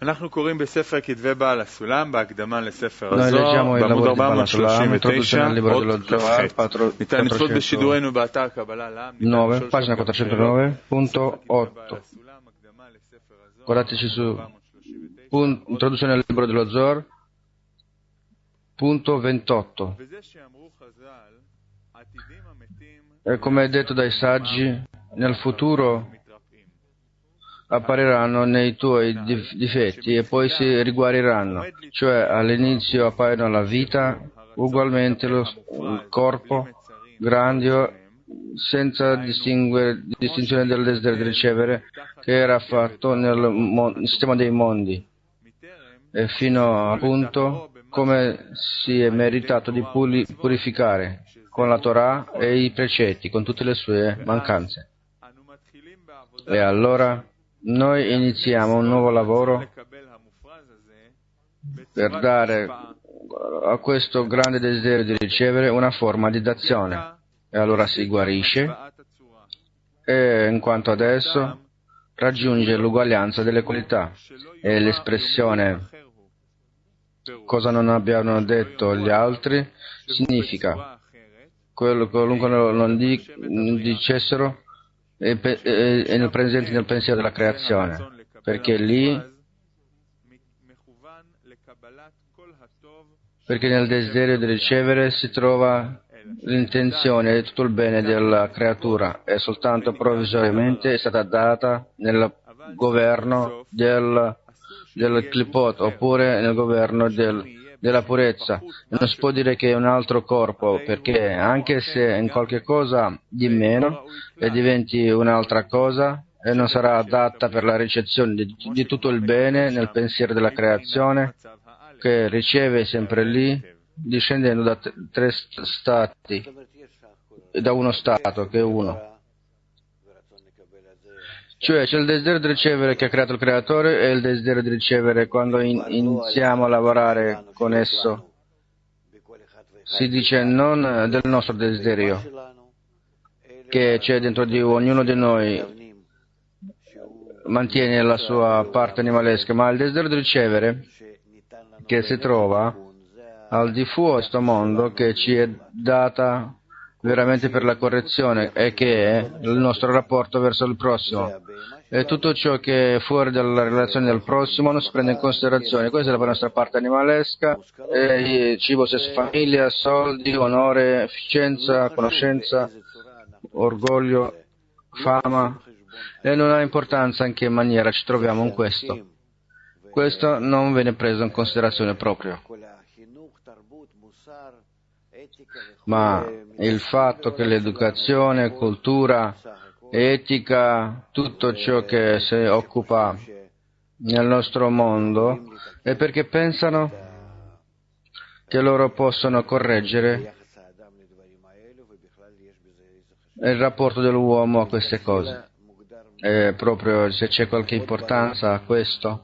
אנחנו קוראים בספר כתבי בעל הסולם, בהקדמה לספר Noi הזוהר, leggiamo il בעמוד lavoro di Baal Sulam, 439, nel libro dello אות Zohar, כ"ח. ניתן לצפות בשידורנו באתר קבלה לעם, ניתן 9, לשאול pagina שם גם שאלות. ספר כתבי בעל 409.8. הסולם, הקדמה לספר הזוהר, Guardateci su 439, introduzione al libro dello Zohar, punto 28. וזה שאמרו חז"ל, עתידים המתים E come è detto dai saggi, nel futuro מתרפאים. appariranno nei tuoi difetti e poi si riguariranno, cioè all'inizio appaiono la vita, ugualmente il corpo grandio, senza distinzione del desiderio di ricevere, che era fatto nel sistema dei mondi, e fino appunto come si è meritato di purificare con la Torah e i precetti, con tutte le sue mancanze. E allora noi iniziamo un nuovo lavoro per dare a questo grande desiderio di ricevere una forma di dazione, e allora si guarisce, e in quanto adesso raggiunge l'uguaglianza delle qualità. E l'espressione cosa non abbiano detto gli altri significa quello qualunque non dicessero è nel presente nel pensiero della creazione, perché nel desiderio di ricevere si trova l'intenzione di tutto il bene della creatura, e soltanto provvisoriamente è stata data nel governo del clipot, oppure nel governo della purezza. Non si può dire che è un altro corpo, perché anche se in qualche cosa di meno e diventi un'altra cosa, e non sarà adatta per la ricezione di tutto il bene nel pensiero della creazione, che riceve sempre lì, discendendo da tre stati, da uno stato che è uno. Cioè c'è il desiderio di ricevere che ha creato il creatore, e il desiderio di ricevere quando iniziamo a lavorare con esso. Si dice non del nostro desiderio che c'è dentro di ognuno di noi, mantiene la sua parte animalesca, ma il desiderio di ricevere che si trova al di fuori di questo mondo, che ci è data veramente per la correzione, e che è il nostro rapporto verso il prossimo. E tutto ciò che è fuori dalla relazione del prossimo non si prende in considerazione. Questa è la nostra parte animalesca, e cibo, sesso, famiglia, soldi, onore, efficienza, conoscenza, orgoglio, fama, e non ha importanza in che maniera ci troviamo in questo. Questo non viene preso in considerazione proprio. Ma il fatto che l'educazione, cultura, etica, tutto ciò che si occupa nel nostro mondo, è perché pensano che loro possono correggere il rapporto dell'uomo a queste cose. E proprio se c'è qualche importanza a questo,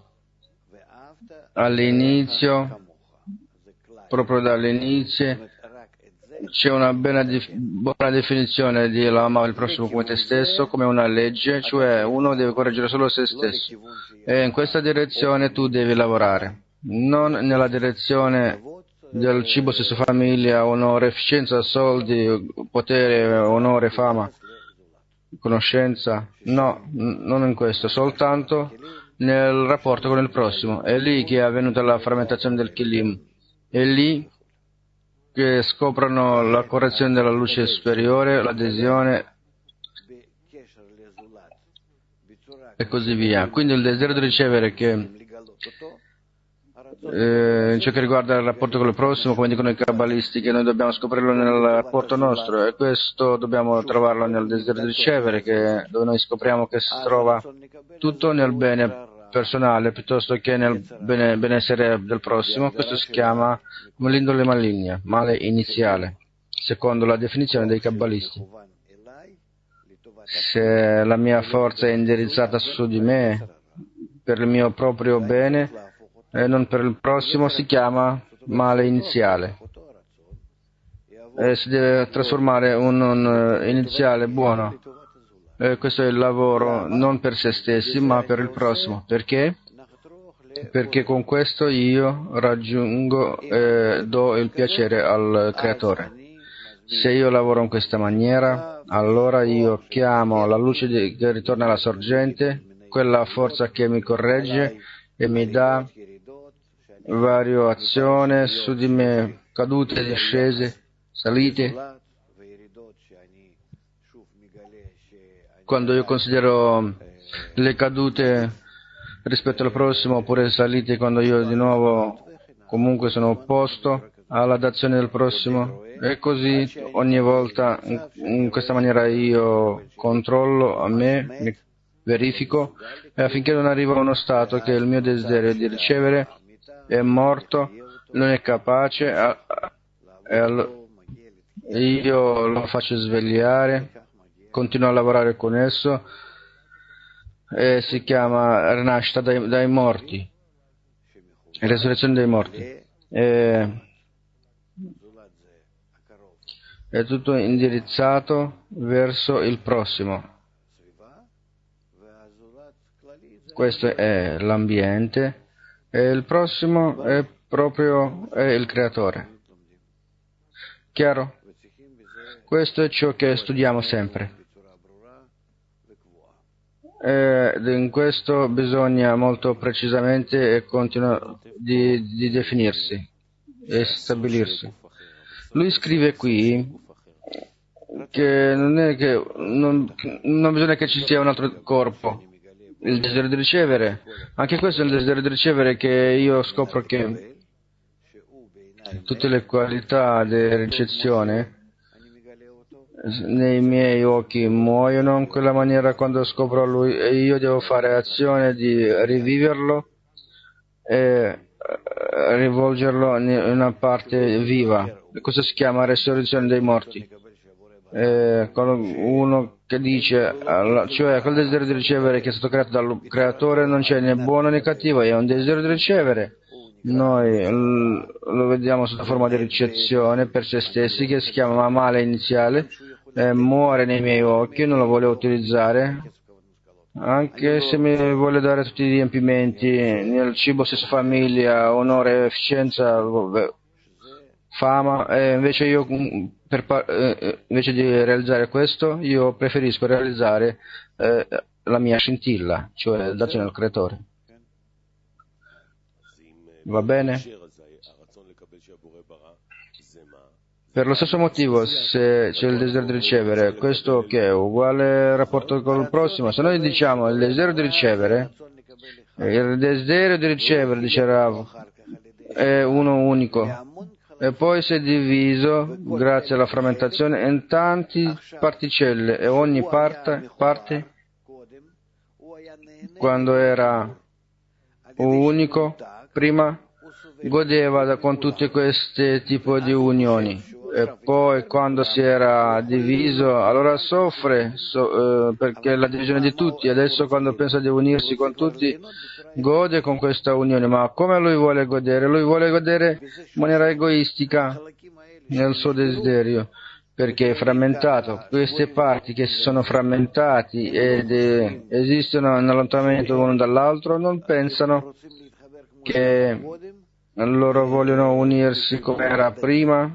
all'inizio, proprio dall'inizio, c'è una buona definizione di l'amare il prossimo come te stesso, come una legge, cioè uno deve correggere solo se stesso, e in questa direzione tu devi lavorare, non nella direzione del cibo, sesso, famiglia, onore, efficienza, soldi, potere, onore, fama, conoscenza. No, non in questo, soltanto nel rapporto con il prossimo. È lì che è avvenuta la frammentazione del Kilim, è lì che scoprono la correzione della luce superiore, l'adesione e così via. Quindi il desiderio di ricevere che in ciò che riguarda il rapporto con il prossimo, come dicono i kabbalisti, che noi dobbiamo scoprirlo nel rapporto nostro, e questo dobbiamo trovarlo nel desiderio di ricevere, dove noi scopriamo che si trova tutto nel bene personale piuttosto che nel benessere del prossimo. Questo si chiama l'indole maligna, male iniziale, secondo la definizione dei kabbalisti. Se la mia forza è indirizzata su di me per il mio proprio bene e non per il prossimo, si chiama male iniziale, e si deve trasformare un iniziale buono. Questo è il lavoro non per se stessi ma per il prossimo. Perché? perché con questo io raggiungo e do il piacere al Creatore. Se io lavoro in questa maniera, allora io chiamo la luce che ritorna alla sorgente, quella forza che mi corregge e mi dà variazione su di me, cadute, discese, salite. Quando io considero le cadute rispetto al prossimo oppure salite, quando io di nuovo comunque sono opposto alla dazione del prossimo, e così ogni volta in questa maniera io controllo a me, mi verifico, e affinché non arrivo a uno stato che il mio desiderio di ricevere è morto, non è capace, e io lo faccio svegliare, continuo a lavorare con esso, e si chiama rinascita dai morti, resurrezione dei morti. È tutto indirizzato verso il prossimo. Questo è l'ambiente e il prossimo è proprio il Creatore. Chiaro? Questo è ciò che studiamo sempre. In questo bisogna molto precisamente e continuo di definirsi e stabilirsi. Lui scrive qui che non bisogna che ci sia un altro corpo, il desiderio di ricevere. Anche questo è il desiderio di ricevere, che io scopro che tutte le qualità di ricezione nei miei occhi muoiono in quella maniera quando scopro lui, e io devo fare azione di riviverlo e rivolgerlo in una parte viva. Questo si chiama resurrezione dei morti. Uno che dice, cioè quel desiderio di ricevere che è stato creato dal Creatore non c'è né buono né cattivo, è un desiderio di ricevere. Noi lo vediamo sotto forma di ricezione per se stessi, che si chiama male iniziale, muore nei miei occhi, non lo voglio utilizzare, anche se mi vuole dare tutti i riempimenti nel cibo, stessa famiglia, onore, efficienza, fama, e invece io invece di realizzare questo, io preferisco realizzare la mia scintilla, cioè dazione al Creatore. Va bene? Per lo stesso motivo, se c'è il desiderio di ricevere, questo che è uguale rapporto con il prossimo, se noi diciamo il desiderio di ricevere, dice Rav, è uno unico, e poi si è diviso, grazie alla frammentazione, in tante particelle, e ogni parte, quando era unico, prima godeva con tutti questi tipi di unioni, e poi quando si era diviso allora soffre perché la divisione di tutti. Adesso quando pensa di unirsi con tutti gode con questa unione, ma come lui vuole godere? Lui vuole godere in maniera egoistica nel suo desiderio, perché è frammentato. Queste parti che si sono frammentati ed esistono in allontanamento l'uno dall'altro non pensano che loro vogliono unirsi come era prima,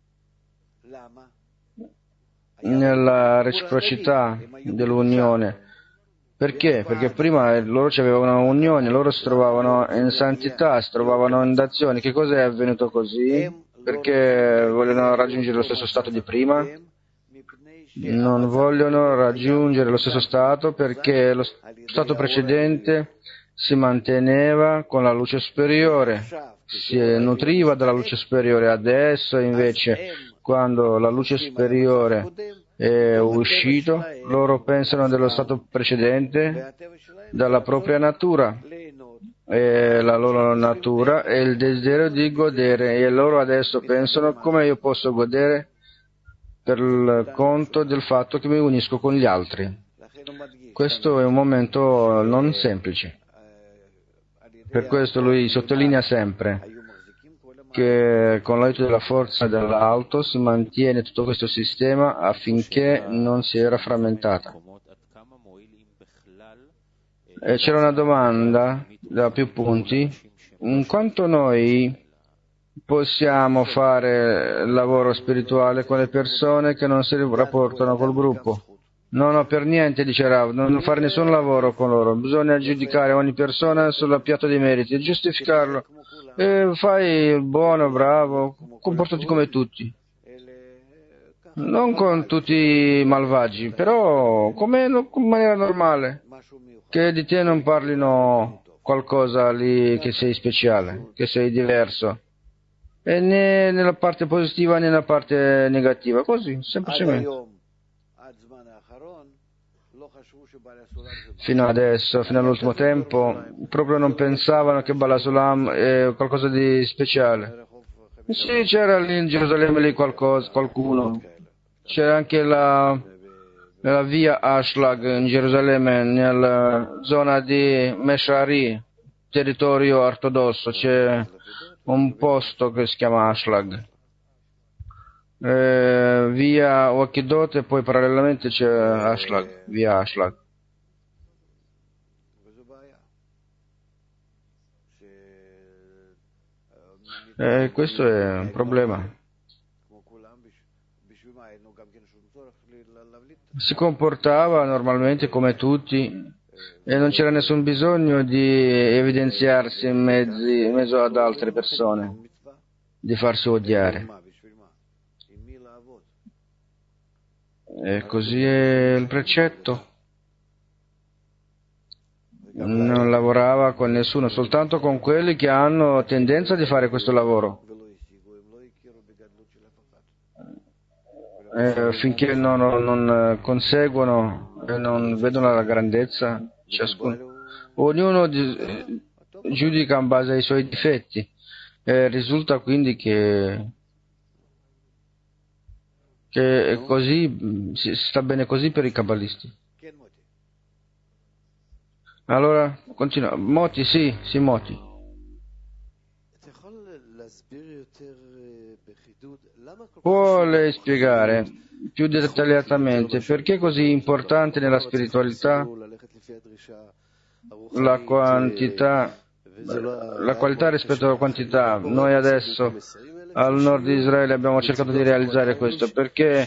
nella reciprocità dell'unione. Perché? Perché prima loro avevano un'unione, loro si trovavano in santità, si trovavano in dazione. Che cosa è avvenuto così? Perché vogliono raggiungere lo stesso stato di prima? Non vogliono raggiungere lo stesso stato perché lo stato precedente si manteneva con la luce superiore, si nutriva dalla luce superiore. Adesso invece, quando la luce superiore è uscito, loro pensano dello stato precedente, dalla propria natura, e la loro natura è il desiderio di godere, e loro adesso pensano come io posso godere per il conto del fatto che mi unisco con gli altri. Questo è un momento non semplice. Per questo lui sottolinea sempre che con l'aiuto della forza dell'alto si mantiene tutto questo sistema affinché non si era frammentata. C'era una domanda da più punti. In quanto noi possiamo fare lavoro spirituale con le persone che non si rapportano col gruppo? No, per niente, dice Rav, non fare nessun lavoro con loro. Bisogna giudicare ogni persona sul piatto dei meriti e giustificarlo. Fai il buono, bravo, comportati come tutti. Non con tutti i malvagi, però in maniera normale. Che di te non parlino qualcosa lì che sei speciale, che sei diverso. E né nella parte positiva né nella parte negativa, così, semplicemente. Fino adesso, fino all'ultimo tempo, proprio non pensavano che Bala Sulam è qualcosa di speciale. Sì, c'era lì in Gerusalemme lì qualcuno. C'era anche nella via Ashlag in Gerusalemme, nella zona di Meshari, territorio ortodosso, c'è un posto che si chiama Ashlag. Via Wakidot e poi parallelamente c'è Ashlag, via Ashlag. Questo è un problema. Si comportava normalmente come tutti e non c'era nessun bisogno di evidenziarsi in mezzo ad altre persone, di farsi odiare. E così è il precetto. Non lavorava con nessuno, soltanto con quelli che hanno tendenza di fare questo lavoro. Finché non conseguono e non vedono la grandezza, ognuno giudica in base ai suoi difetti. Risulta quindi che così si sta bene così per i cabalisti. Allora, continua. Moti, sì, Moti. Può lei spiegare più dettagliatamente perché è così importante nella spiritualità la qualità rispetto alla quantità? Noi adesso al nord di Israele abbiamo cercato di realizzare questo, perché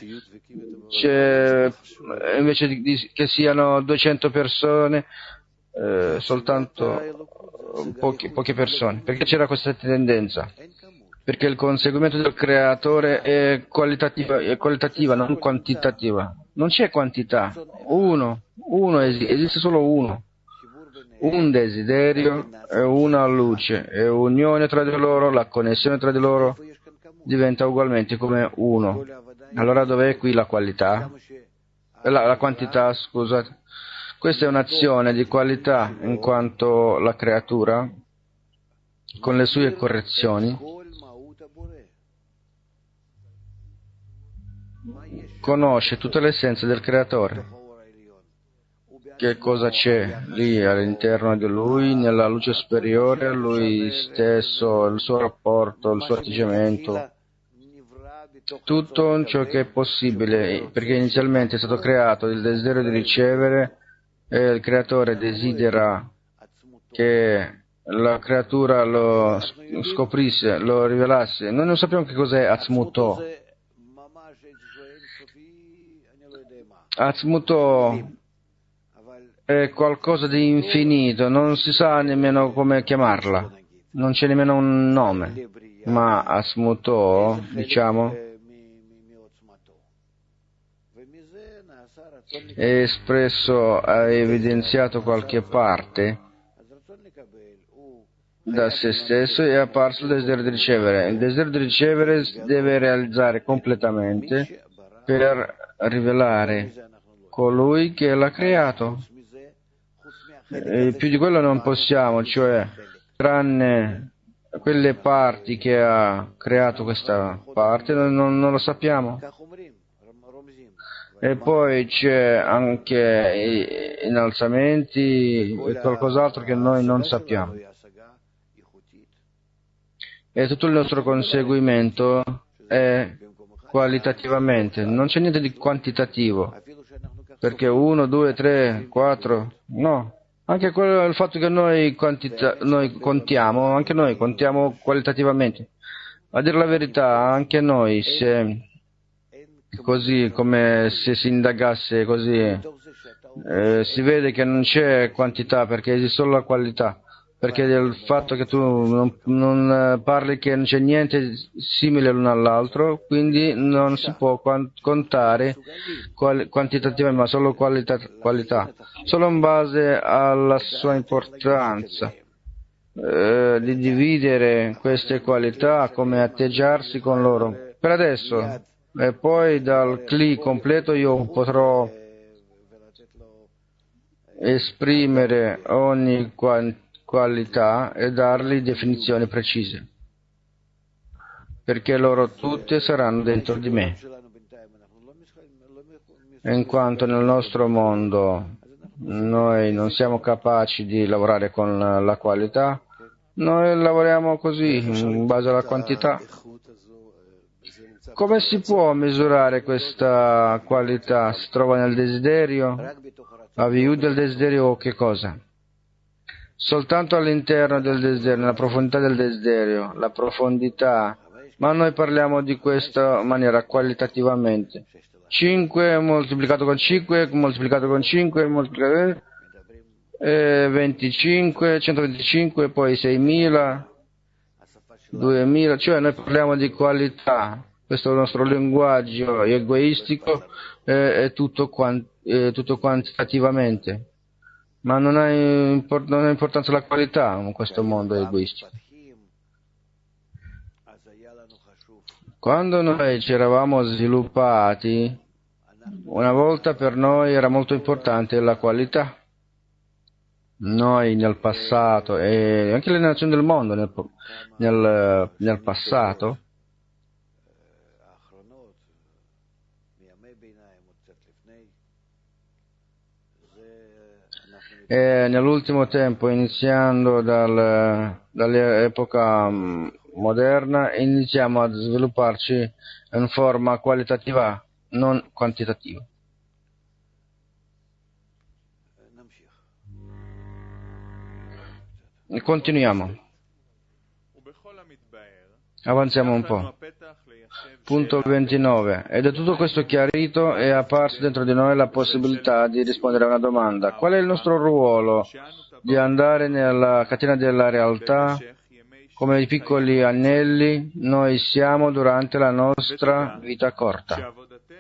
invece che siano 200 persone soltanto poche persone, perché c'era questa tendenza? Perché il conseguimento del creatore è qualitativa, non quantitativa. Non c'è quantità, esiste solo uno, un desiderio e una luce, e unione tra di loro, la connessione tra di loro diventa ugualmente come uno. Allora dov'è qui la qualità? La quantità, scusate. Questa è un'azione di qualità, in quanto la creatura, con le sue correzioni, conosce tutta l'essenza del creatore. Che cosa c'è lì all'interno di lui, nella luce superiore, lui stesso, il suo rapporto, il suo atteggiamento, tutto ciò che è possibile, perché inizialmente è stato creato il desiderio di ricevere, e il creatore desidera che la creatura lo scoprisse, lo rivelasse. Noi non sappiamo che cos'è Atzmuto. Atzmuto è qualcosa di infinito, non si sa nemmeno come chiamarla, non c'è nemmeno un nome, ma Atzmuto, diciamo, è espresso, ha evidenziato qualche parte da se stesso e è apparso il desiderio di ricevere. Il desiderio di ricevere deve realizzare completamente per rivelare colui che l'ha creato. E più di quello non possiamo, cioè, tranne quelle parti che ha creato questa parte, non lo sappiamo. E poi c'è anche innalzamenti e qualcos'altro che noi non sappiamo. E tutto il nostro conseguimento è qualitativamente, non c'è niente di quantitativo, perché 1, 2, 3, 4, no. Anche il fatto che noi contiamo, anche noi contiamo qualitativamente. A dire la verità, anche noi, se così come se si indagasse così, si vede che non c'è quantità perché esiste solo la qualità. Perché del fatto che tu non parli che non c'è niente simile l'uno all'altro, quindi non si può contare quantitativamente, ma solo qualità, solo in base alla sua importanza, di dividere queste qualità, come atteggiarsi con loro. Per adesso, e poi dal CLI completo io potrò esprimere ogni qualità e dargli definizioni precise, perché loro tutte saranno dentro di me. In quanto nel nostro mondo noi non siamo capaci di lavorare con la qualità, noi lavoriamo così, in base alla quantità. Come si può misurare questa qualità? Si trova nel desiderio? La virtù del desiderio o che cosa? Soltanto all'interno del desiderio, nella profondità del desiderio, la profondità, ma noi parliamo di questa maniera qualitativamente. 5 moltiplicato con 5, moltiplicato con 5, moltiplicato 25, 125, poi 6.000, 2.000, cioè noi parliamo di qualità. Questo è il nostro linguaggio egoistico, è tutto quantitativamente. Ma non ha importanza la qualità in questo mondo egoistico. Quando noi ci eravamo sviluppati, una volta per noi era molto importante la qualità. Noi nel passato e anche le nazioni del mondo nel passato e nell'ultimo tempo, iniziando dall'epoca moderna, iniziamo a svilupparci in forma qualitativa, non quantitativa. Continuiamo. Avanziamo un po'. Punto 29. Ed è tutto questo chiarito e è apparso dentro di noi la possibilità di rispondere a una domanda. Qual è il nostro ruolo di andare nella catena della realtà come i piccoli anelli noi siamo durante la nostra vita corta?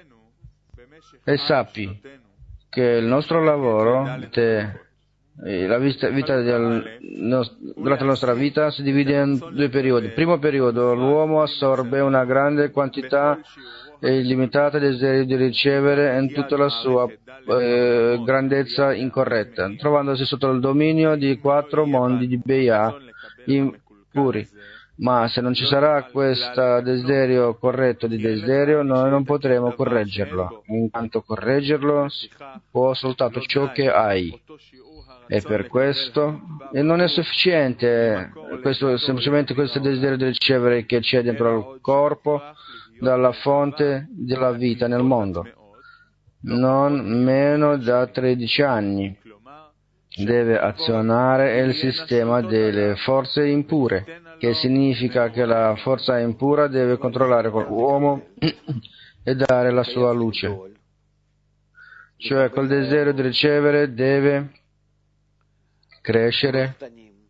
E sappi che il nostro lavoro, la vita durante la nostra vita si divide in 2 periodi. Primo periodo, l'uomo assorbe una grande quantità illimitata di desiderio di ricevere in tutta la sua grandezza incorretta, trovandosi sotto il dominio di 4 mondi di Beia impuri. Ma se non ci sarà questo desiderio corretto di desiderio, noi non potremo correggerlo, in quanto correggerlo può soltanto ciò che hai. E per questo non è sufficiente semplicemente questo desiderio di ricevere che c'è dentro il corpo dalla fonte della vita nel mondo. Non meno da 13 anni deve azionare il sistema delle forze impure, che significa che la forza impura deve controllare l'uomo e dare la sua luce. Cioè col desiderio di ricevere deve crescere,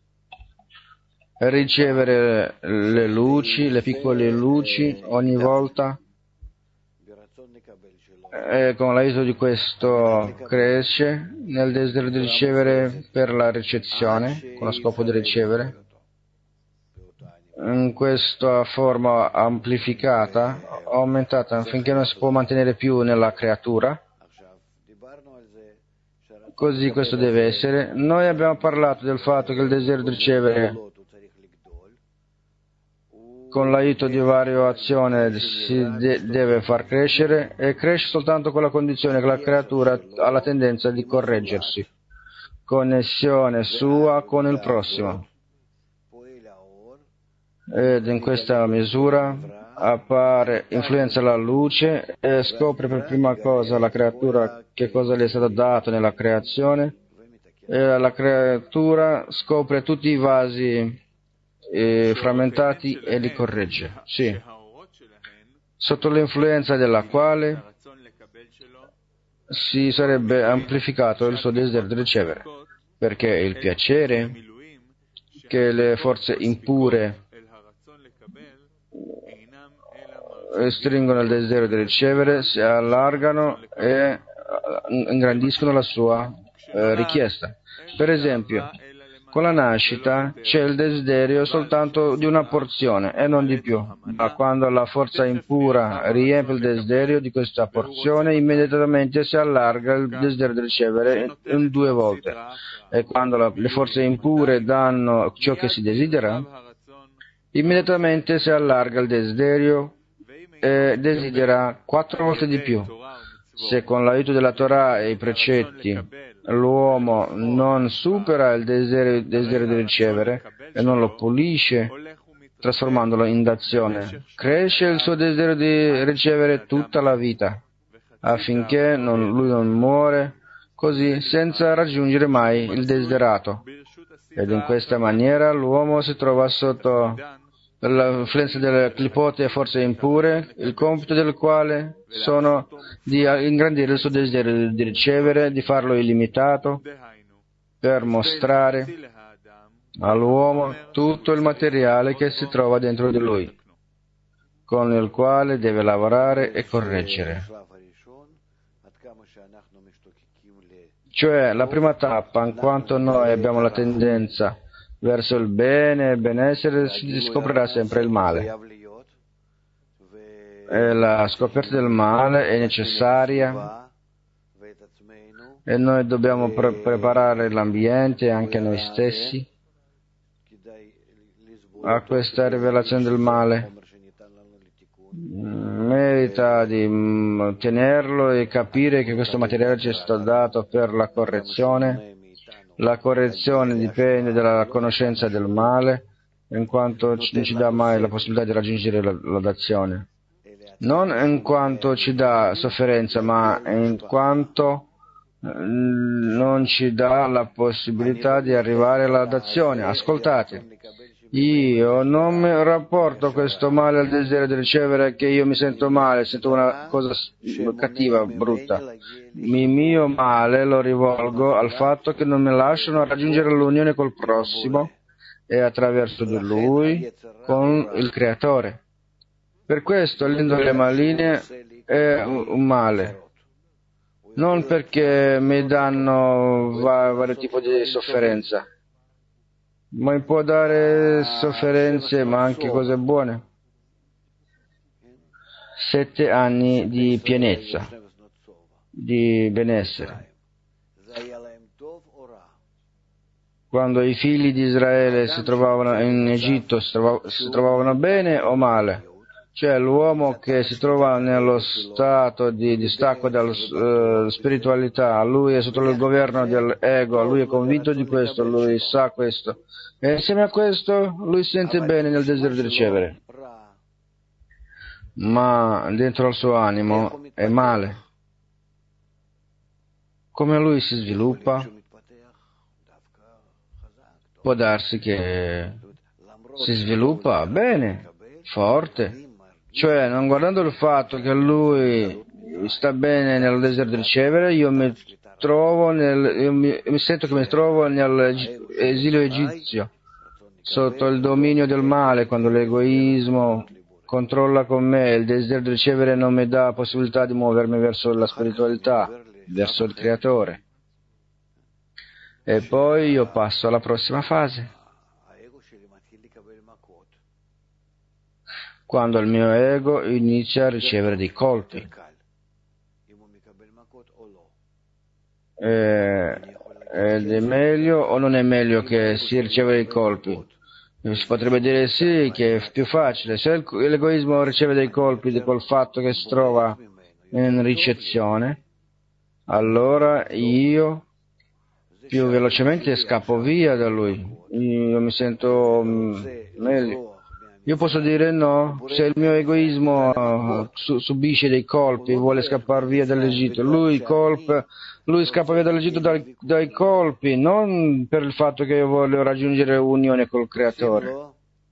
ricevere le luci, le piccole luci ogni volta, e con l'aiuto di questo cresce nel desiderio di ricevere per la ricezione, con lo scopo di ricevere, in questa forma amplificata, aumentata, finché non si può mantenere più nella creatura. Così questo deve essere. Noi abbiamo parlato del fatto che il desiderio di ricevere con l'aiuto di varie azioni si deve far crescere, e cresce soltanto con la condizione che la creatura ha la tendenza di correggersi. Connessione sua con il prossimo. Ed in questa misura influenza la luce e scopre per prima cosa la creatura che cosa le è stato dato nella creazione La creatura scopre tutti i vasi frammentati e li corregge. Sì. Sotto l'influenza della quale si sarebbe amplificato il suo desiderio di ricevere, perché il piacere che le forze impure stringono il desiderio di ricevere si allargano e ingrandiscono la sua richiesta. Per esempio, con la nascita c'è il desiderio soltanto di una porzione e non di più, ma quando la forza impura riempie il desiderio di questa porzione, immediatamente si allarga il desiderio di ricevere in 2 volte. E quando le forze impure danno ciò che si desidera, immediatamente si allarga il desiderio e desidera 4 volte di più. Se con l'aiuto della Torah e i precetti l'uomo non supera il desiderio di ricevere e non lo pulisce, trasformandolo in d'azione, cresce il suo desiderio di ricevere tutta la vita, affinché lui non muore così senza raggiungere mai il desiderato. Ed in questa maniera l'uomo si trova sotto l'influenza delle clipote e forze impure, il compito del quale sono di ingrandire il suo desiderio di ricevere, di farlo illimitato, per mostrare all'uomo tutto il materiale che si trova dentro di lui, con il quale deve lavorare e correggere. Cioè, la prima tappa, in quanto noi abbiamo la tendenza verso il bene e il benessere, si scoprirà sempre il male. E la scoperta del male è necessaria e noi dobbiamo preparare l'ambiente e anche noi stessi a questa rivelazione del male. Merita di tenerlo e capire che questo materiale ci è stato dato per la correzione. La correzione dipende dalla conoscenza del male, in quanto non ci dà mai la possibilità di raggiungere la dazione. Non in quanto ci dà sofferenza, ma in quanto non ci dà la possibilità di arrivare alla dazione. Ascoltate. Io non mi rapporto questo male al desiderio di ricevere, che io mi sento male, sento una cosa cattiva, brutta. Il mio male lo rivolgo al fatto che non mi lasciano raggiungere l'unione col prossimo e attraverso di lui con il Creatore. Per questo l'indole maligna è un male, non perché mi danno vari tipi di sofferenza. Ma mi può dare sofferenze, ma anche cose buone. 7 anni di pienezza, di benessere. Quando i figli di Israele si trovavano in Egitto, si trovavano bene o male? Cioè l'uomo che si trova nello stato di distacco dalla spiritualità, lui è sotto il governo dell'ego, lui è convinto di questo, lui sa questo. E insieme a questo lui si sente bene nel desiderio di ricevere. Ma dentro al suo animo è male. Come lui si sviluppa, può darsi che si sviluppa bene, forte. Cioè, non guardando il fatto che lui sta bene nel desiderio di ricevere, io mi sento che mi trovo nell'esilio egizio, sotto il dominio del male, quando l'egoismo controlla con me, il desiderio di ricevere non mi dà possibilità di muovermi verso la spiritualità, verso il Creatore. E poi io passo alla prossima fase, quando il mio ego inizia a ricevere dei colpi. Ed è meglio o non è meglio che si riceva dei colpi? Si potrebbe dire sì, che è più facile. Se l'egoismo riceve dei colpi col fatto che si trova in ricezione, allora io più velocemente scappo via da lui. Io mi sento meglio. Io posso dire no, se il mio egoismo subisce dei colpi, vuole scappare via dall'Egitto, lui scappa via dall'Egitto dai colpi, non per il fatto che io voglio raggiungere unione col Creatore.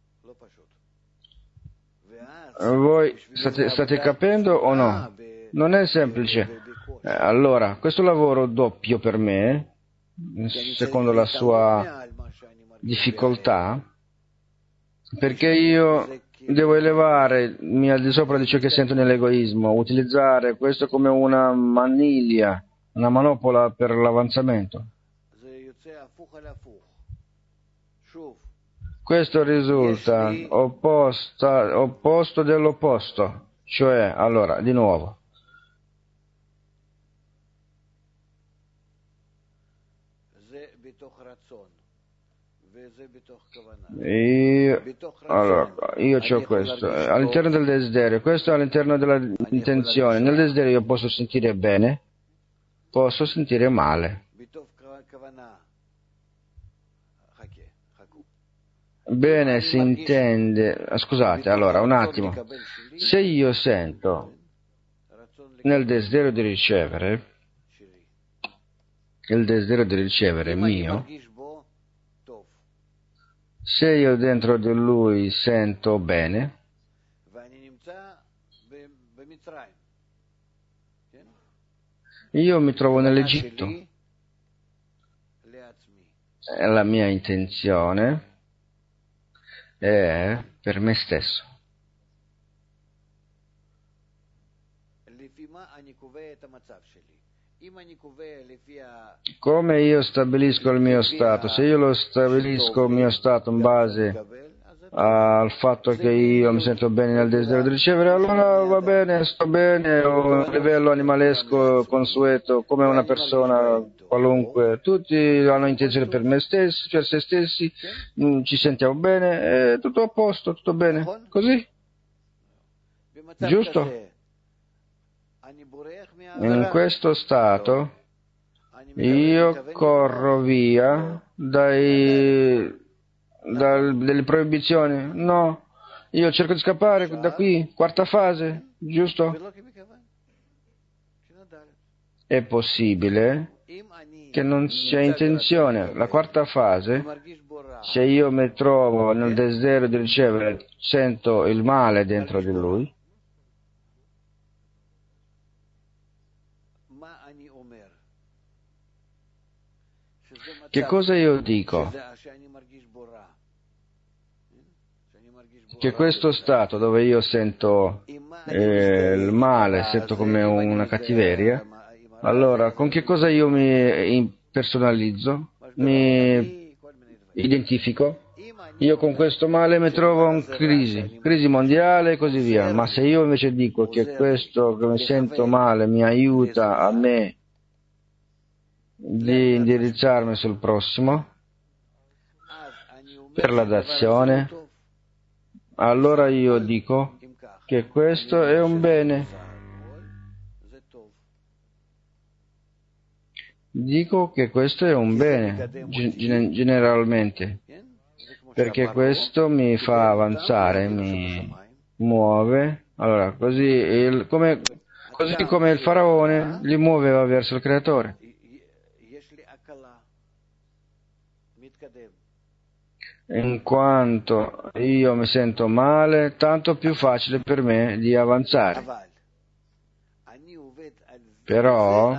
Voi state capendo o no? Non è semplice. Allora, questo lavoro doppio per me, secondo la sua difficoltà, perché io devo elevarmi al di sopra di ciò che sento nell'egoismo, utilizzare questo come una maniglia, una manopola per l'avanzamento. Questo risulta opposto dell'opposto, cioè, allora, di nuovo. Io ho questo, all'interno del desiderio, questo all'interno dell'intenzione. Nel desiderio io posso sentire bene, posso sentire male. Bene si intende, scusate, allora, un attimo. Se io sento nel desiderio di ricevere, il desiderio di ricevere mio, se io dentro di lui sento bene, io mi trovo nell'Egitto. E la mia intenzione è per me stesso. Come io stabilisco il mio stato? Se io lo stabilisco il mio stato in base al fatto che io mi sento bene nel desiderio di ricevere, allora va bene, sto bene, ho un livello animalesco consueto come una persona qualunque. Tutti hanno intenzione per me stessi, per se stessi, ci sentiamo bene, è tutto a posto, tutto bene. Così? Giusto? In questo stato io corro via delle proibizioni. No, io cerco di scappare da qui, quarta fase, giusto? È possibile che non sia intenzione. La quarta fase, se io mi trovo nel desiderio di ricevere, sento il male dentro di lui, che cosa io dico? Che questo stato dove io sento il male, sento come una cattiveria, allora con che cosa io mi impersonalizzo, mi identifico? Io con questo male mi trovo in crisi mondiale e così via, ma se io invece dico che questo che mi sento male mi aiuta a me di indirizzarmi sul prossimo per la dazione, allora io dico che questo è un bene. Dico che questo è un bene, generalmente, perché questo mi fa avanzare, mi muove. Allora, così come il faraone li muoveva verso il Creatore. In quanto io mi sento male, tanto più facile per me di avanzare. Però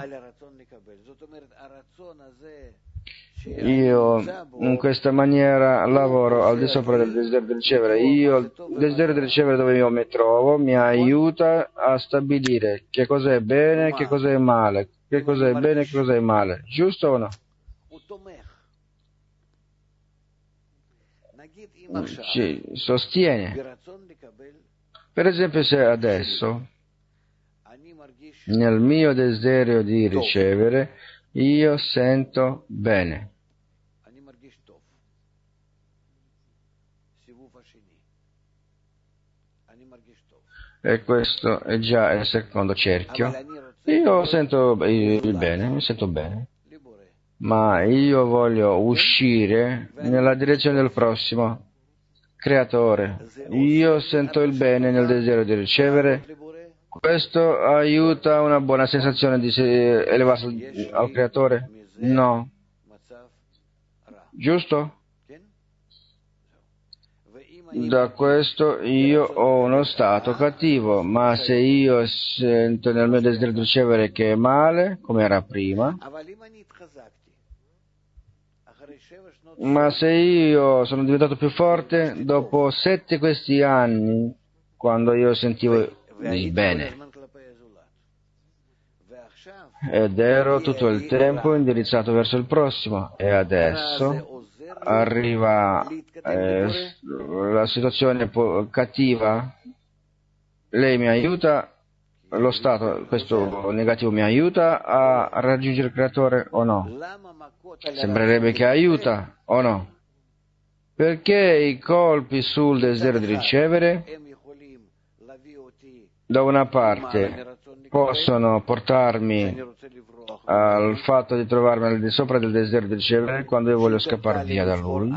io in questa maniera lavoro al di sopra del desiderio di ricevere. Il desiderio di ricevere dove io mi trovo mi aiuta a stabilire che cosa è bene, che cosa è male, che cosa è bene, che cosa è male. Giusto o no? Ci sostiene. Per esempio, se adesso nel mio desiderio di ricevere io sento bene, e questo è già il secondo cerchio, io sento il bene, mi sento bene, ma io voglio uscire nella direzione del prossimo, creatore. Io sento il bene nel desiderio di ricevere. Questo aiuta una buona sensazione di elevarsi al creatore? No. Giusto? Da questo io ho uno stato cattivo, ma se io sento nel mio desiderio di ricevere che è male, come era prima, ma se io sono diventato più forte, dopo 7 questi anni, quando io sentivo il bene, ed ero tutto il tempo indirizzato verso il prossimo, e adesso arriva la situazione cattiva, lei mi aiuta, lo stato, questo negativo mi aiuta a raggiungere il creatore o no? Sembrerebbe che aiuta o no? Perché i colpi sul desiderio di ricevere da una parte possono portarmi al fatto di trovarmi al di sopra del desiderio di ricevere quando io voglio scappare via da lui,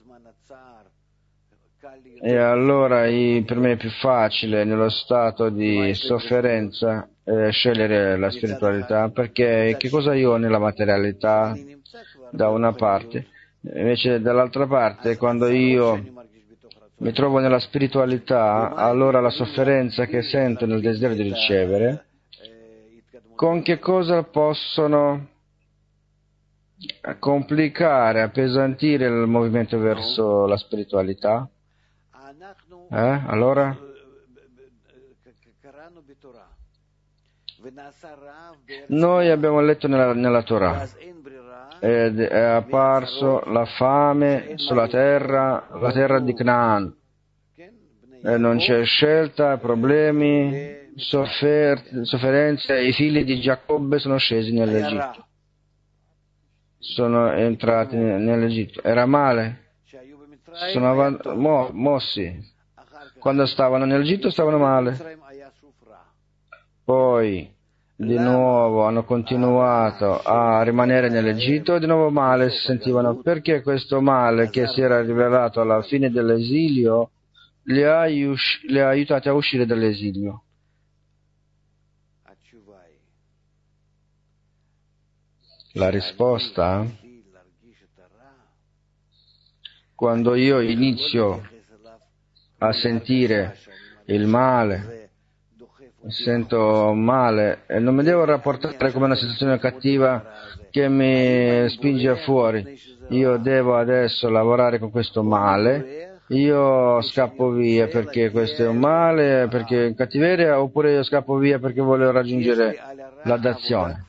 e allora per me è più facile nello stato di sofferenza scegliere la spiritualità, perché che cosa io ho nella materialità da una parte, invece dall'altra parte quando io mi trovo nella spiritualità, allora la sofferenza che sento nel desiderio di ricevere, con che cosa possono complicare, appesantire il movimento verso la spiritualità? Allora? Noi abbiamo letto nella Torah ed è apparso la fame sulla terra, la terra di Canaan. E non c'è scelta, problemi, sofferenze. I figli di Giacobbe sono scesi nell'Egitto. Sono entrati nell'Egitto. Era male? Sono mossi. Quando stavano nell'Egitto stavano male. Poi di nuovo hanno continuato a rimanere nell'Egitto e di nuovo male si sentivano. Perché questo male che si era rivelato alla fine dell'esilio li ha aiutati a uscire dall'esilio? La risposta: quando io inizio a sentire il male, sento male e non mi devo rapportare come una sensazione cattiva che mi spinge fuori. Io devo adesso lavorare con questo male, io scappo via perché questo è un male, perché è cattiveria, oppure io scappo via perché voglio raggiungere la dazione.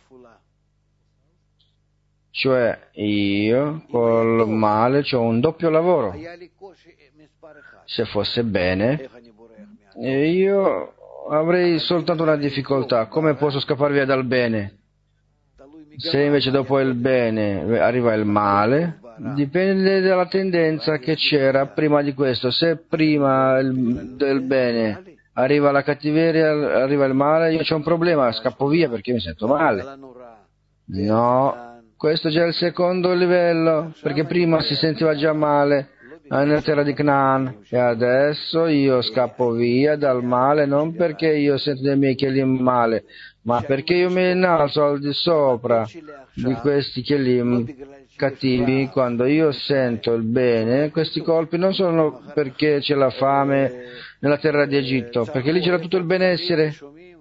Cioè io col male ho un doppio lavoro. Se fosse bene, io avrei soltanto una difficoltà: come posso scappare via dal bene? Se invece dopo il bene arriva il male, dipende dalla tendenza che c'era prima di questo. Se prima del bene arriva la cattiveria, arriva il male, io c'ho un problema, scappo via perché mi sento male. No, questo è già il secondo livello, perché prima si sentiva già male nella terra di Canaan, e adesso io scappo via dal male non perché io sento nei miei kelim male, ma perché io mi innalzo al di sopra di questi kelim cattivi. Quando io sento il bene, questi colpi non sono perché c'è la fame nella terra di Egitto, perché lì c'era tutto il benessere,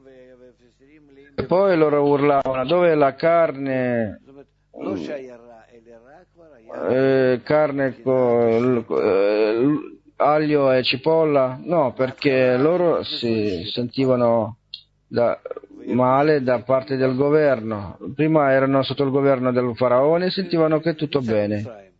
e poi loro urlavano: dove è la carne con aglio e cipolla? No, perché loro si sentivano male da parte del governo. Prima erano sotto il governo del faraone e sentivano che tutto bene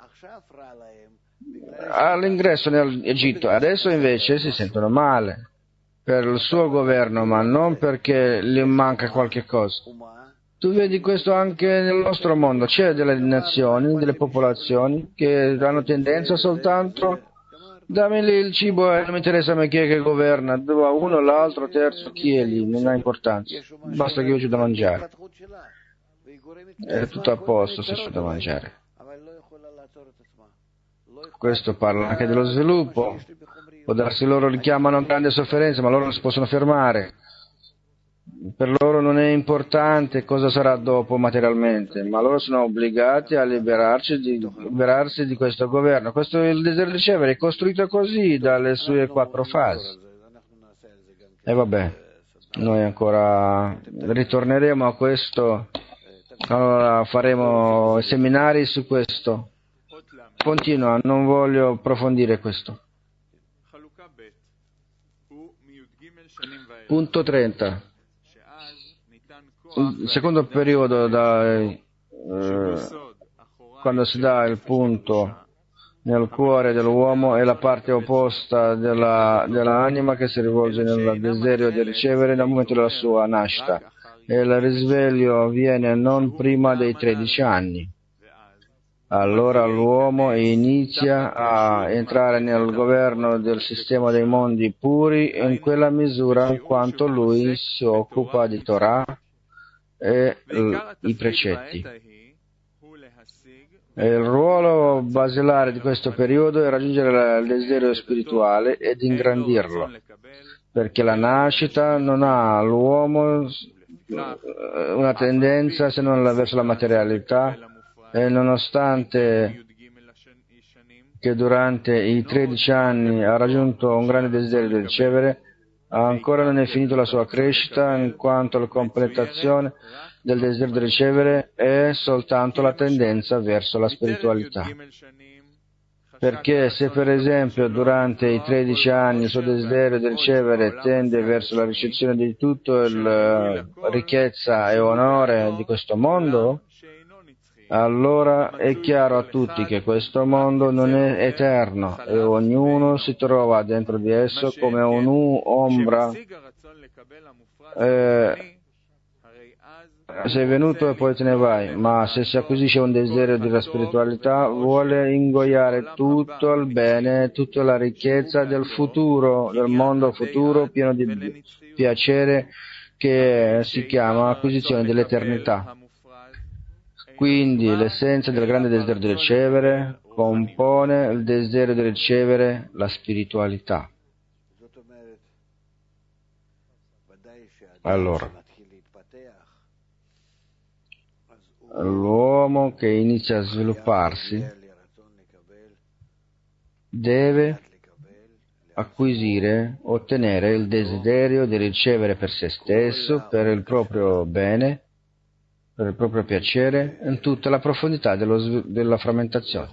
all'ingresso nell'Egitto. Adesso invece si sentono male per il suo governo, ma non perché gli manca qualche cosa. Tu vedi questo anche nel nostro mondo. C'è delle nazioni, delle popolazioni che hanno tendenza soltanto: dammi lì il cibo e non mi interessa a me chi è che governa, uno, l'altro, terzo, chi è lì, non ha importanza, basta che io ho da mangiare, è tutto a posto se c'è da mangiare. Questo parla anche dello sviluppo. Può darsi loro richiamano grande sofferenza, ma loro non si possono fermare. Per loro non è importante cosa sarà dopo materialmente, ma loro sono obbligati a liberarsi di questo governo. Questo il desiderio di ricevere è costruito così dalle sue 4 fasi. E vabbè, noi ancora ritorneremo a questo, allora faremo seminari su questo. Continua, non voglio approfondire questo. Punto 30. Il secondo periodo, quando si dà il punto nel cuore dell'uomo, è la parte opposta dell'anima che si rivolge nel desiderio di ricevere dal momento della sua nascita. E il risveglio avviene non prima dei 13 anni. Allora l'uomo inizia a entrare nel governo del sistema dei mondi puri in quella misura in quanto lui si occupa di Torah e i precetti. E il ruolo basilare di questo periodo è raggiungere il desiderio spirituale ed ingrandirlo, perché la nascita non ha all'uomo una tendenza se non verso la materialità, e nonostante che durante i 13 anni ha raggiunto un grande desiderio di ricevere, ancora non è finito la sua crescita, in quanto la completazione del desiderio di ricevere è soltanto la tendenza verso la spiritualità. Perché se per esempio durante i 13 anni il suo desiderio di ricevere tende verso la ricezione di tutto la ricchezza e onore di questo mondo, allora è chiaro a tutti che questo mondo non è eterno e ognuno si trova dentro di esso come un'ombra. Sei venuto e poi te ne vai, ma se si acquisisce un desiderio della spiritualità vuole ingoiare tutto il bene, tutta la ricchezza del futuro, del mondo futuro pieno di piacere che si chiama acquisizione dell'eternità. Quindi l'essenza del grande desiderio di ricevere compone il desiderio di ricevere la spiritualità. Allora, l'uomo che inizia a svilupparsi deve acquisire, ottenere il desiderio di ricevere per se stesso, per il proprio bene, per il proprio piacere, in tutta la profondità della frammentazione.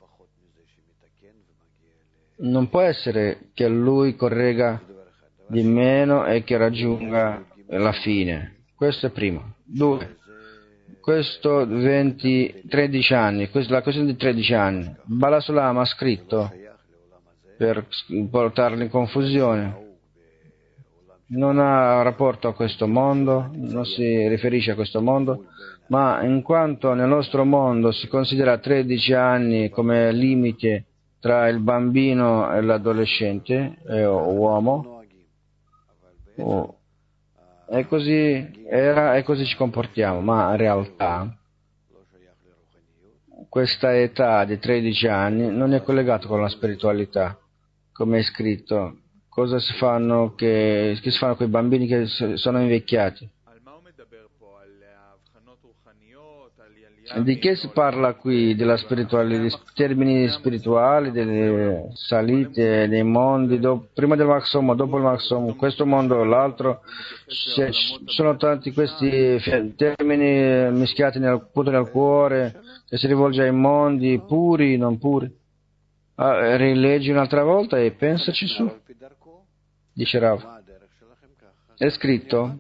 Non può essere che lui corregga di meno e che raggiunga la fine. Questo è primo. 2. Questo 13 anni, la questione di 13 anni. Bala Sulam ha scritto per portarlo in confusione. Non ha rapporto a questo mondo, non si riferisce a questo mondo, ma in quanto nel nostro mondo si considera 13 anni come limite tra il bambino e l'adolescente, uomo, e così era e così ci comportiamo, ma in realtà questa età di 13 anni non è collegata con la spiritualità, come è scritto. Cosa si fanno che si fanno con i bambini che sono invecchiati? Di che si parla qui? Della spiritualità, di termini spirituali, delle salite nei mondi, prima del Maxom, dopo il Maxom, questo mondo o l'altro. Sono tanti questi termini mischiati nel cuore, che si rivolge ai mondi puri, non puri. Rileggi un'altra volta e pensaci su, dice Rav. È scritto,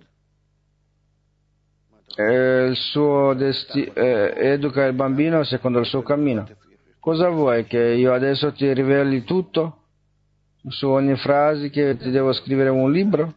il suo educa il bambino secondo il suo cammino. Cosa vuoi, che io adesso ti riveli tutto? Su ogni frase che ti devo scrivere un libro?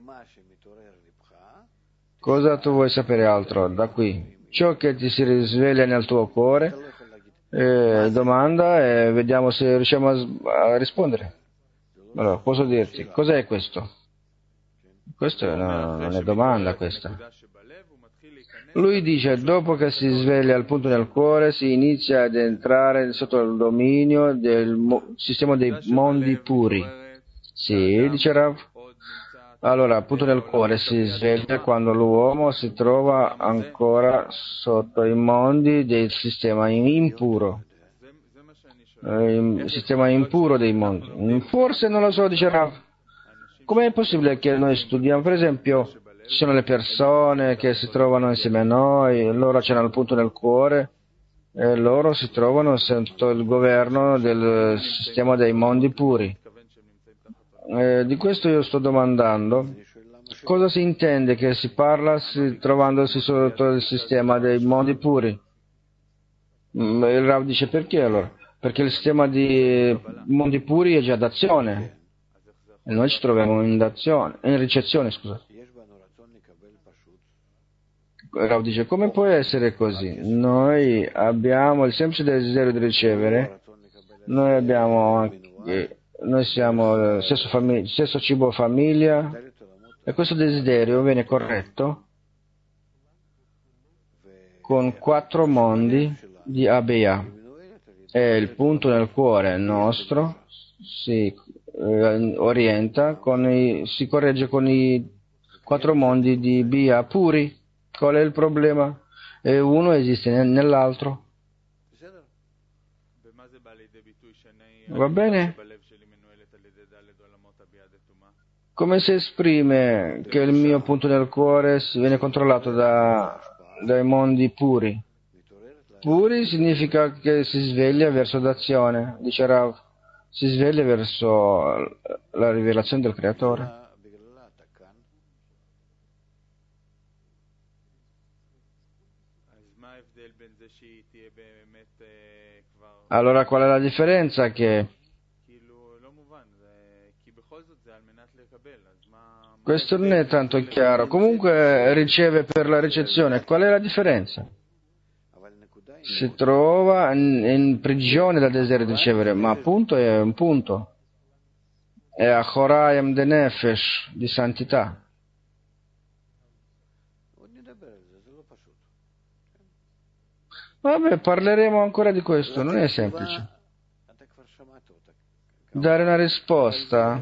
Cosa tu vuoi sapere altro da qui? Ciò che ti si risveglia nel tuo cuore, domanda e vediamo se riusciamo a rispondere. Allora, posso dirti, cos'è questo? Questa non è domanda, questa. Lui dice, dopo che si sveglia al punto nel cuore, si inizia ad entrare sotto il dominio del sistema dei mondi puri. Sì, dice Rav. Allora, appunto nel cuore si sveglia quando l'uomo si trova ancora sotto i mondi del sistema impuro. Il sistema impuro dei mondi. Forse non lo so, dice Rav. Com'è possibile che noi studiamo? Per esempio, ci sono le persone che si trovano insieme a noi, loro c'hanno il punto nel cuore e loro si trovano sotto il governo del sistema dei mondi puri. Di questo io sto domandando, cosa si intende che si parla trovandosi sotto il sistema dei mondi puri? Il Rav dice perché allora? Perché il sistema di mondi puri è già d'azione e noi ci troviamo in ricezione, scusa. Il Rav dice come può essere così? Noi abbiamo il semplice desiderio di ricevere, noi siamo stesso cibo famiglia e questo desiderio viene corretto con 4 mondi di Abia e il punto nel cuore nostro si orienta si corregge con i 4 mondi di Bia puri. Qual è il problema? E uno esiste nell'altro. Va bene? Come si esprime che il mio punto nel cuore viene controllato dai mondi puri? Puri significa che si sveglia verso l'azione, dice Rav, si sveglia verso la rivelazione del Creatore. Allora qual è la differenza? Che questo non è tanto chiaro. Comunque riceve per la ricezione. Qual è la differenza? Si trova in prigione dal desiderio di ricevere, ma appunto è un punto. È Achorayim de Nefesh, di santità. Vabbè, parleremo ancora di questo, non è semplice. Dare una risposta,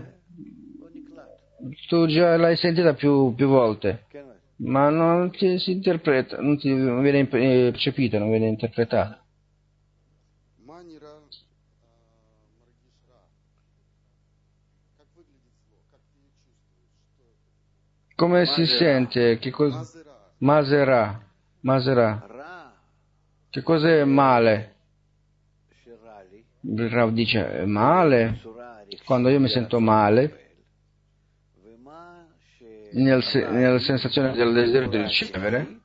tu già l'hai sentita più volte, ma non ti si interpreta, non viene percepita, non viene interpretata. Come si sente? Che cosa? Maserà. Che cos'è male? Il Rav dice male. Quando io mi sento male, nella sensazione del desiderio di ricevere,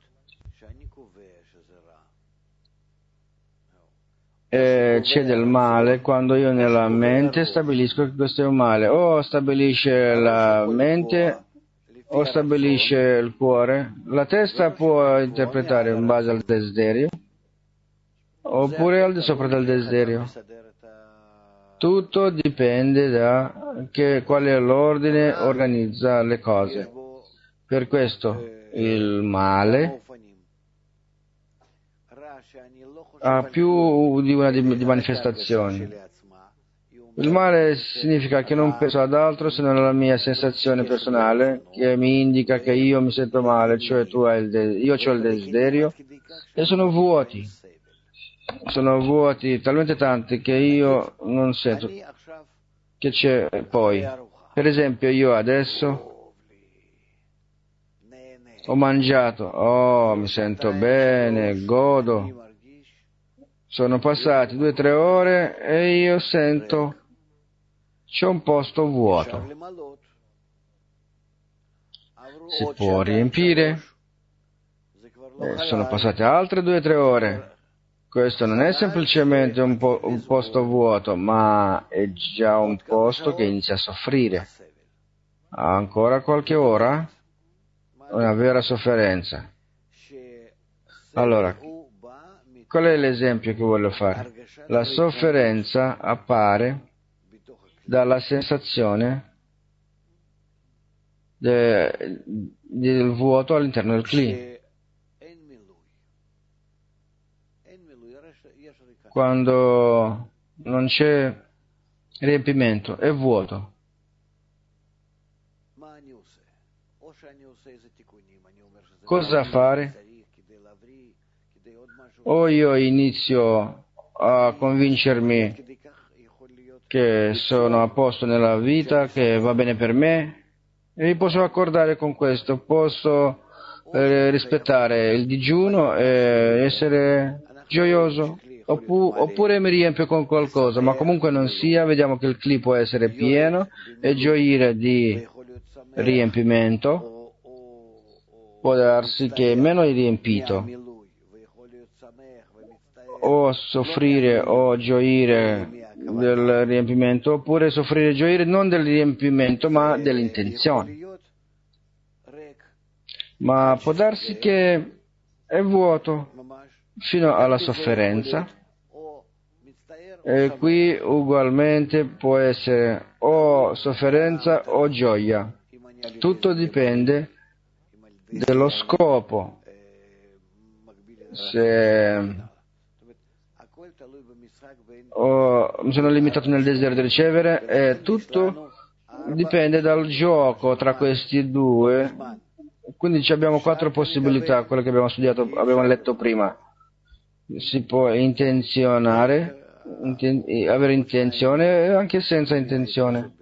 c'è del male quando io nella mente stabilisco che questo è un male. O stabilisce la mente o stabilisce il cuore. La testa può interpretare in base al desiderio oppure al di sopra del desiderio. Tutto dipende da qual è l'ordine organizza le cose. Per questo il male ha più di una di manifestazioni. Il male significa che non penso ad altro se non alla mia sensazione personale che mi indica che io mi sento male, cioè io ho il desiderio e sono vuoti talmente tanti che io non sento che c'è poi. Per esempio io adesso ho mangiato, mi sento bene, godo. Sono passati 2 o 3 ore e io sento c'è un posto vuoto. Si può riempire? Sono passate altre 2 o 3 ore. Questo non è semplicemente un posto vuoto, ma è già un posto che inizia a soffrire. Ancora qualche ora? Una vera sofferenza. Allora, qual è l'esempio che voglio fare? La sofferenza appare dalla sensazione del vuoto all'interno del Kli. quando non c'è riempimento, è vuoto. Cosa fare? O io inizio a convincermi che sono a posto nella vita, che va bene per me, e mi posso accordare con questo, posso rispettare il digiuno e essere gioioso, oppure mi riempio con qualcosa, ma comunque non sia, vediamo che il clip può essere pieno e gioire di riempimento, può darsi che meno è riempito, o soffrire o gioire del riempimento, oppure soffrire e gioire non del riempimento ma dell'intenzione. Ma può darsi che è vuoto fino alla sofferenza, e qui ugualmente può essere o sofferenza o gioia. Tutto dipende dello scopo. Se mi sono limitato nel desiderio di ricevere, e tutto dipende dal gioco tra questi due. Quindi abbiamo 4 possibilità, quelle che abbiamo studiato, abbiamo letto prima. Si può intenzionare, avere intenzione, anche senza intenzione.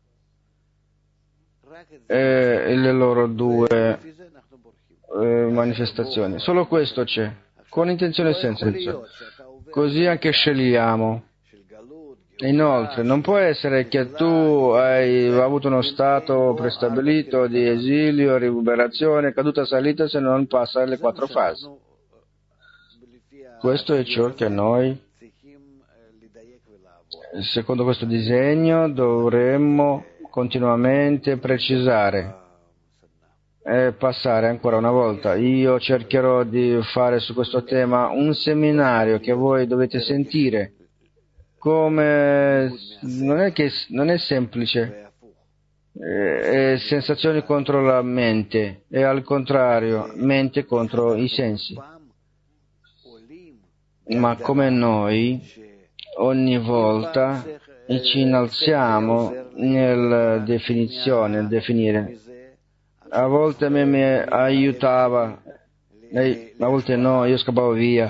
E le loro 2 manifestazioni. Solo questo c'è, con intenzione e senza intenzione. Così anche scegliamo. Inoltre, non può essere che tu hai avuto uno stato prestabilito di esilio, recuperazione, caduta, salita, se non passa le 4 fasi. Questo è ciò che noi, secondo questo disegno, dovremmo continuamente precisare e passare ancora una volta. Io cercherò di fare su questo tema un seminario che voi dovete sentire. Come non è semplice, è sensazioni contro la mente, e al contrario, mente contro i sensi. Ma come noi, ogni volta ci innalziamo nella definizione, nel definire. A volte a me mi aiutava, a volte no, io scappavo via.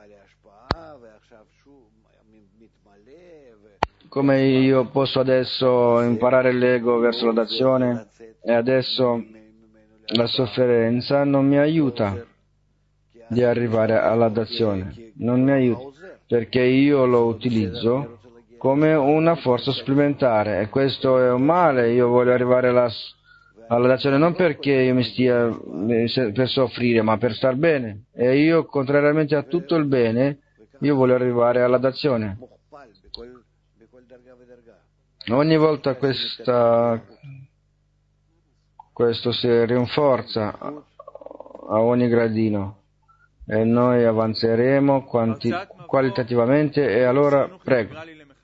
Come io posso adesso imparare l'ego verso la dazione, e adesso la sofferenza non mi aiuta di arrivare alla dazione, non mi aiuta, perché io lo utilizzo come una forza supplementare, e questo è un male. Io voglio arrivare alla dazione non perché io mi stia per soffrire, ma per star bene, e io, contrariamente a tutto il bene, io voglio arrivare alla dazione. Ogni volta questo si rinforza a ogni gradino, e noi avanzeremo qualitativamente. E allora prego,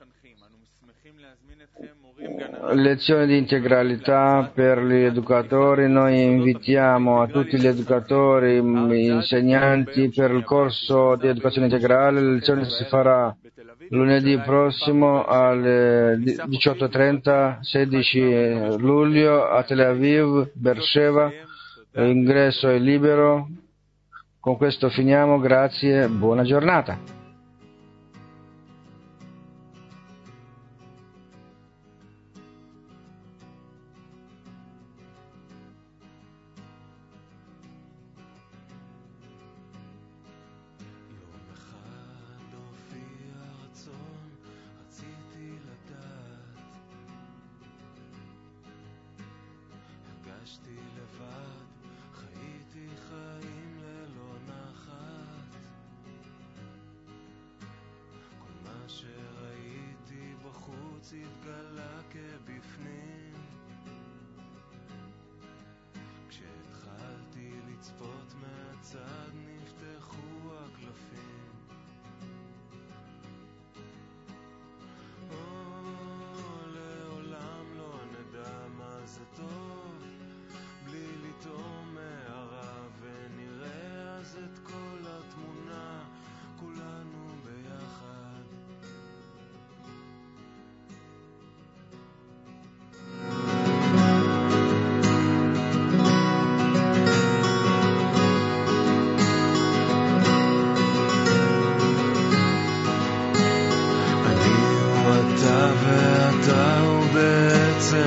lezioni di integralità per gli educatori. Noi invitiamo a tutti gli educatori, insegnanti per il corso di educazione integrale. La lezione si farà lunedì prossimo alle 18:30, 16 luglio a Tel Aviv, Beersheva. L'ingresso è libero. Con questo finiamo, grazie, buona giornata.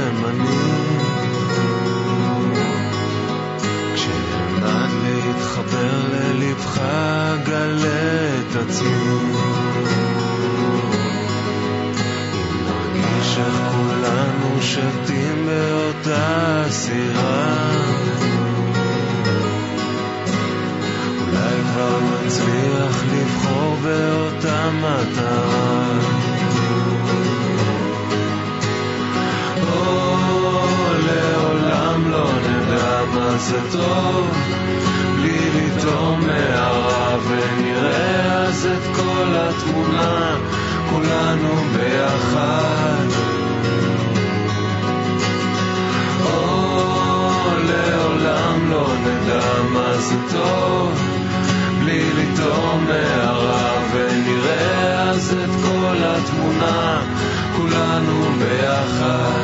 נאמנים. כשאלמד להתחבר ללבך גלה את עצמי, אם נרגיש איך כולנו שתים באותה סירה, אולי כבר נצליח לבחור באותה מטרה. לעולם לא נדע מה זה טוב בלי לטעום מהרע, ונראה אז את כל התמונה כולנו ביחד. לעולם לא נדע מה זה טוב בלי לטעום מהרע, ונראה אז את כל התמונה כולנו ביחד.